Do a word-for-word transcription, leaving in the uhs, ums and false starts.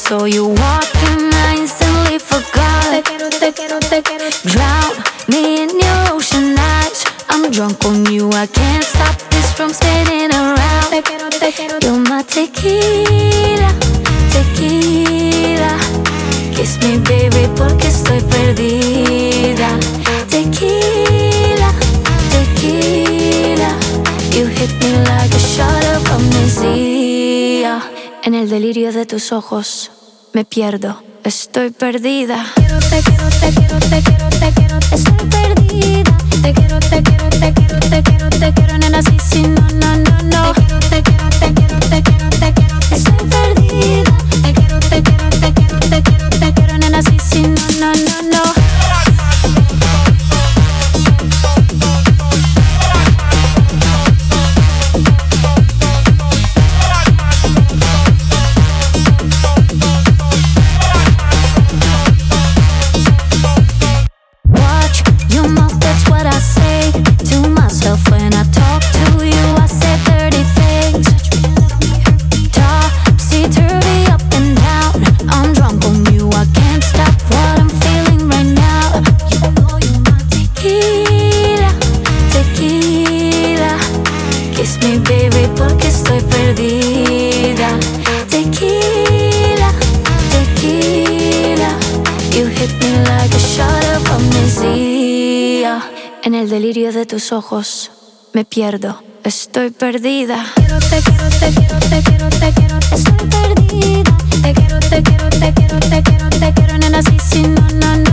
saw you walking, I instantly forgot. Te quiero, te quiero, te quiero. Drown me in your ocean eyes. I'm drunk on you, I can't stop this from spinning around. Te quiero, te quiero. You're my tequila, tequila. Kiss me baby porque estoy perdida. Tequila, tequila. You hit me like a shot of amnesia. En el delirio de tus ojos me pierdo, estoy perdida. Quiero, te quiero, te quiero, te quiero, te quiero, Estoy perdida. te quiero, te quiero, te quiero, te quiero, te quiero, nena, sí, sí, no, no, no, no. Te quiero, te quiero, te quiero, te quiero, te quiero, Estoy perdida. te quiero, te quiero, te quiero, te quiero, te quiero, nena, sí, sí, no, no, no, no. Watch your mouth, that's what I say to myself when I talk to you. I say dirty things. Topsy-turvy, up and down. I'm drunk on you, I can't stop what I'm feeling right now. You know you're my tequila, tequila. Kiss me baby porque estoy perdida. Tequila, tequila. You hit me like a shot of amnesia. En el delirio de tus ojos me pierdo, estoy perdida. Quiero, te quiero, te quiero, te quiero, te quiero, Estoy perdida. te quiero, te quiero, te quiero, te quiero, te quiero, nena, sí, sí, no, no, no.